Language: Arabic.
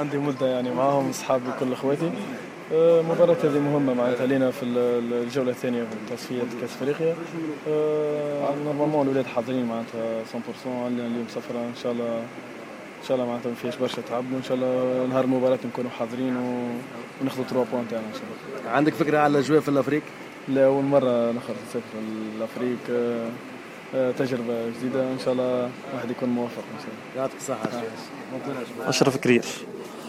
عندي مدة يعني معاهم أصحابي كل إخواتي. مباراة هذه مهمة معناتها لينا في الجولة الثانية في تصفية كأس أفريقيا. نورمالمون الولاد حاضرين معناتها 100% عندنا اليوم سفرة إن شاء الله. إن شاء الله معناتها ما فيهاش برشا تعب، وإن شاء الله نهار المباراة نكونوا حاضرين وناخذوا 3 بوان تاعنا إن شاء الله. عندك فكرة على الأجواء في الأفريق؟ لا، أول مرة نسافر الأفريق. تجربة جديدة، إن شاء الله واحد يكون موفق إن شاء الله. يعطيك الصحة. أشرف كريش.